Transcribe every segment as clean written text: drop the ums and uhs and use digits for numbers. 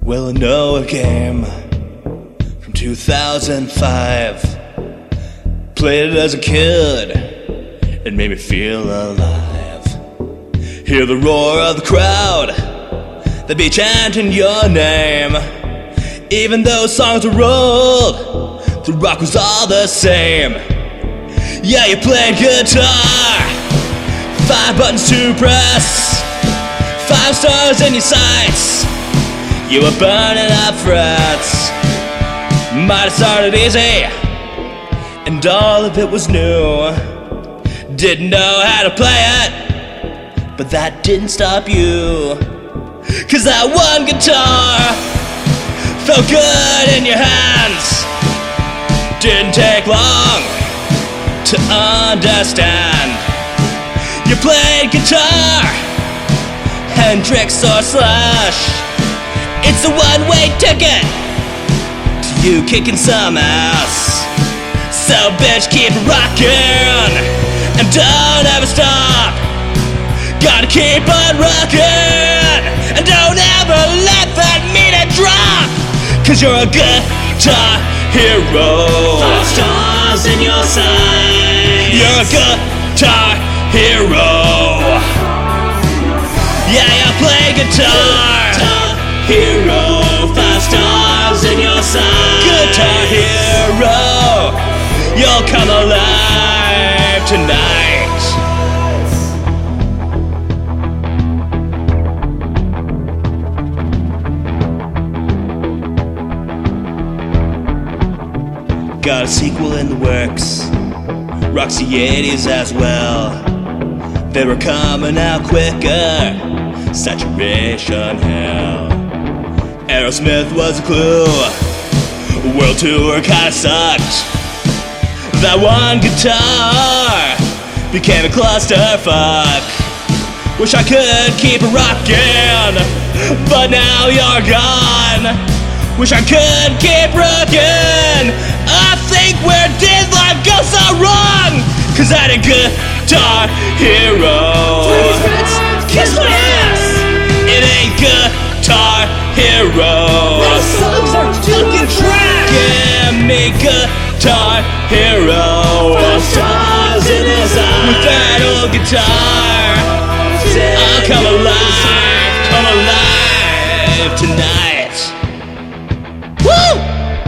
Well, I know a game from 2005. Played it as a kid, it made me feel alive. Hear the roar of the crowd, they be chanting your name. Even though songs were old, the rock was all the same. Yeah, you played guitar, 5 buttons to press, 5 stars in your sights, you were burning up frets. Might have started easy, and all of it was new. Didn't know how to play it, but that didn't stop you. Cause that one guitar felt good in your hands. Didn't take long to understand. You played guitar, Hendrix or Slash. It's a one-way ticket to you kicking some ass. So bitch, keep rockin' and don't ever stop. Gotta keep on rockin' and don't ever let that meter drop. Cause you're a guitar hero. 5 stars in your sights. You're a guitar hero. Yeah, you play guitar Hero, 5 stars in your sights. Guitar hero, you'll come alive tonight. Got a sequel in the works, Roxy 80s as well. They were coming out quicker, saturation hell. Aerosmith was a clue, World Tour kinda sucked. That one guitar became a clusterfuck. Wish I could keep it rockin', but now you're gone. Wish I could keep rockin'. I think where did life go so wrong? Cause I had a guitar hero. Kiss my ass. It ain't guitar hero. Those songs are fucking trash. Give me guitar hero. 5 stars in his eyes. With that old guitar, I'll come alive tonight. Woo!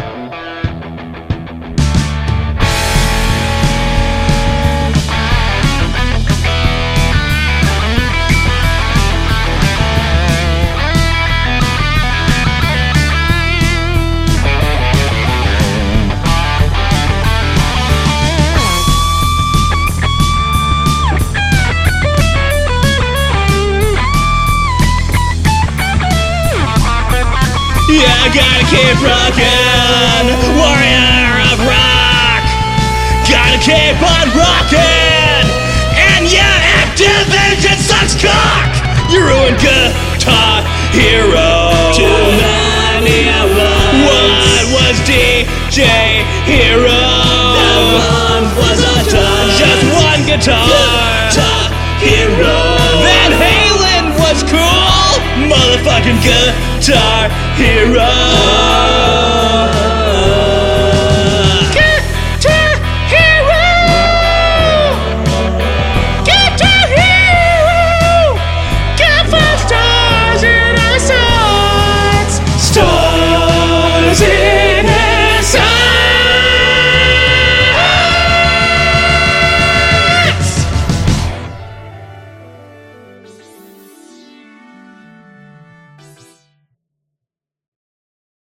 Yeah, I gotta keep rockin', warrior of rock. Gotta keep on rockin', and yeah, Activision sucks cock. You ruined guitar hero. Too many of us. What was DJ Hero? That one was a dud. Just one guitar Hero. Van Halen was cool. Motherfucking guitar hero.